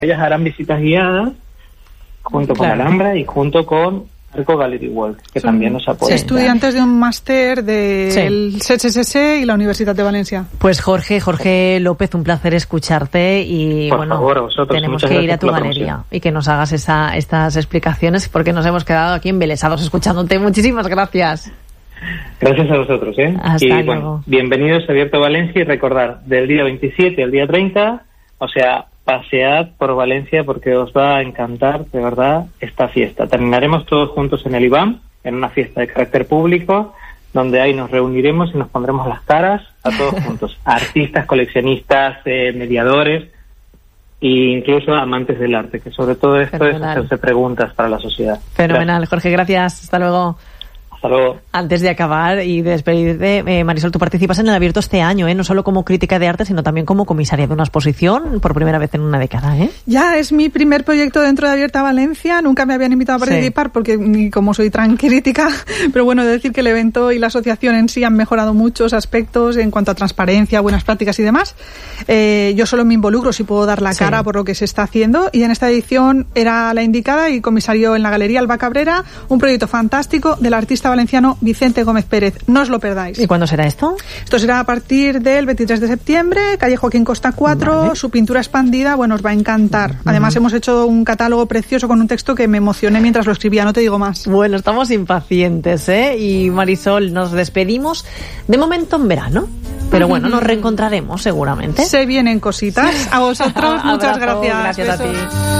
ellas harán visitas guiadas junto con Alhambra y junto con Arco Gallery Walk, que también nos apoya. Estudiantes de un máster del CSSC y la Universidad de Valencia. Pues Jorge López, un placer escucharte y por favor, a vosotros. Tenemos que ir a tu galería y que nos hagas estas explicaciones porque nos hemos quedado aquí embelesados escuchándote. Muchísimas gracias. Gracias a vosotros, Hasta luego. Bueno, bienvenidos a Abierto Valencia y recordar, del día 27 al día 30, o sea, pasead por Valencia porque os va a encantar, de verdad, esta fiesta. Terminaremos todos juntos en el IBAM, en una fiesta de carácter público, donde ahí nos reuniremos y nos pondremos las caras a todos juntos. Artistas, coleccionistas, mediadores e incluso amantes del arte, que sobre todo esto es hacerse preguntas para la sociedad. Fenomenal, Jorge, gracias. Hasta luego. Hasta luego. Antes de acabar y de despedirte, Marisol, tú participas en el Abierto este año, no solo como crítica de arte, sino también como comisaria de una exposición por primera vez en una década, Ya, es mi primer proyecto dentro de Abierta Valencia. Nunca me habían invitado a participar porque ni como soy tan crítica, pero bueno, he de decir que el evento y la asociación en sí han mejorado muchos aspectos en cuanto a transparencia, buenas prácticas y demás. Yo solo me involucro si puedo dar la cara por lo que se está haciendo, y en esta edición era la indicada y comisario en la Galería Alba Cabrera, un proyecto fantástico del artista valenciano Vicente Gómez Pérez. No os lo perdáis. ¿Y cuándo será esto? Esto será a partir del 23 de septiembre, calle Joaquín Costa 4, Vale. Su pintura expandida, bueno, os va a encantar. Además, hemos hecho un catálogo precioso con un texto que me emocioné mientras lo escribía, no te digo más. Bueno, estamos impacientes, Y Marisol, nos despedimos de momento en verano, pero bueno, nos reencontraremos seguramente. Se vienen cositas. A vosotros, muchas gracias. Gracias a ti.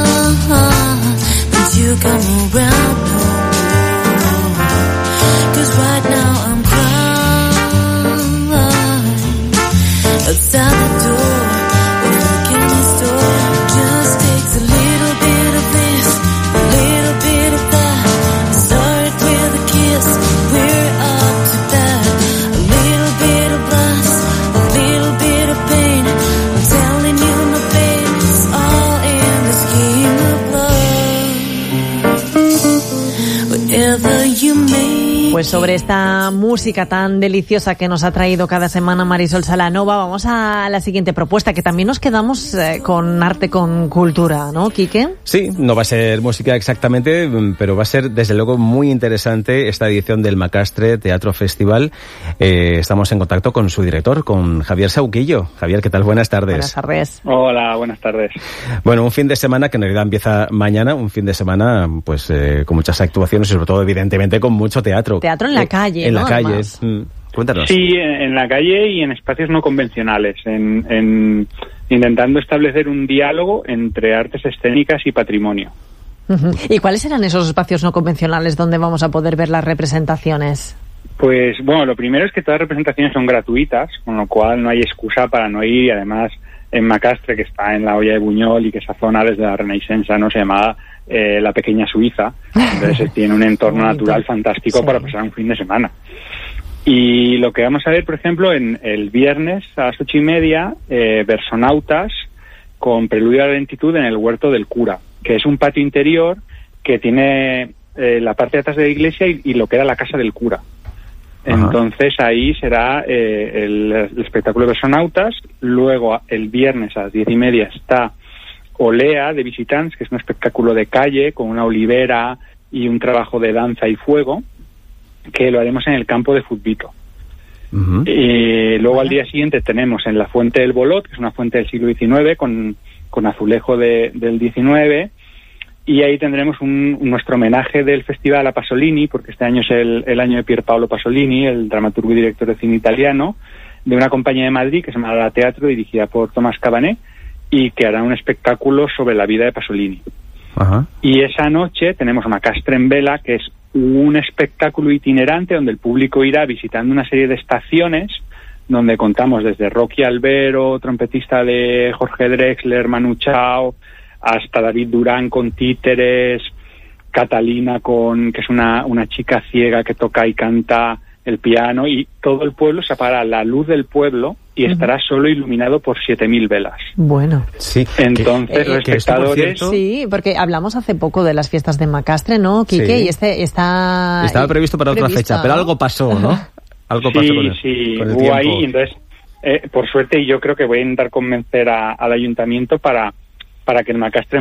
Right now I'm crying outside the door, look in the store. Just takes a little bit of this, a little bit of that. Start with a kiss, we're up to that. A little bit of lust, a little bit of pain. I'm telling you, my babe, it's all in the scheme of love. Whatever you make. Pues sobre esta música tan deliciosa que nos ha traído cada semana Marisol Salanova, vamos a la siguiente propuesta, que también nos quedamos con arte, con cultura, ¿no, Quique? Sí, no va a ser música exactamente, pero va a ser desde luego muy interesante esta edición del Macastre Teatro Festival. Estamos en contacto con su director, con Javier Sauquillo. Javier, ¿qué tal? Buenas tardes. Buenas tardes. Hola, buenas tardes. Bueno, un fin de semana que en realidad empieza mañana, un fin de semana pues con muchas actuaciones y sobre todo evidentemente con mucho teatro. Teatro en la calle, en ¿no? la calle. Además. Cuéntanos. Sí, en la calle y en espacios no convencionales, en intentando establecer un diálogo entre artes escénicas y patrimonio. ¿Y cuáles serán esos espacios no convencionales donde vamos a poder ver las representaciones? Pues bueno, lo primero es que todas las representaciones son gratuitas, con lo cual no hay excusa para no ir, y además en Macastre, que está en la Hoya de Buñol y que esa zona desde la Renaissance no se llamaba la pequeña Suiza, entonces tiene un entorno natural fantástico para pasar un fin de semana. Y lo que vamos a ver, por ejemplo, en el viernes a las 8:30, Versonautas con Preludio a la lentitud en el Huerto del Cura, que es un patio interior que tiene la parte de atrás de la iglesia y lo que era la casa del cura. Entonces ahí será el espectáculo de Versonautas. Luego el viernes a las 10:30 está Olea de Visitants, que es un espectáculo de calle con una olivera y un trabajo de danza y fuego, que lo haremos en el campo de Futbito. Luego al día siguiente tenemos en la Fuente del Bolot, que es una fuente del siglo XIX con azulejo del XIX, y ahí tendremos nuestro homenaje del Festival a Pasolini, porque este año es el año de Pier Paolo Pasolini, el dramaturgo y director de cine italiano, de una compañía de Madrid que se llama La Teatro, dirigida por Tomás Cabané, y que hará un espectáculo sobre la vida de Pasolini. Y esa noche tenemos Macastre en Vela, que es un espectáculo itinerante donde el público irá visitando una serie de estaciones donde contamos desde Rocky Albero, trompetista de Jorge Drexler, Manu Chao, hasta David Durán con títeres, Catalina que es una chica ciega que toca y canta el piano, y todo el pueblo se apagará la luz del pueblo y estará solo iluminado por 7.000 velas. Bueno. Sí. Entonces los espectadores... Sí, porque hablamos hace poco de las fiestas de Macastre, ¿no, Quique? Sí. Y estaba previsto para otra fecha, ¿no? Pero algo pasó, ¿no? Algo pasó con el hubo ahí, entonces, por suerte, yo creo que voy a intentar convencer al ayuntamiento para para que el macastre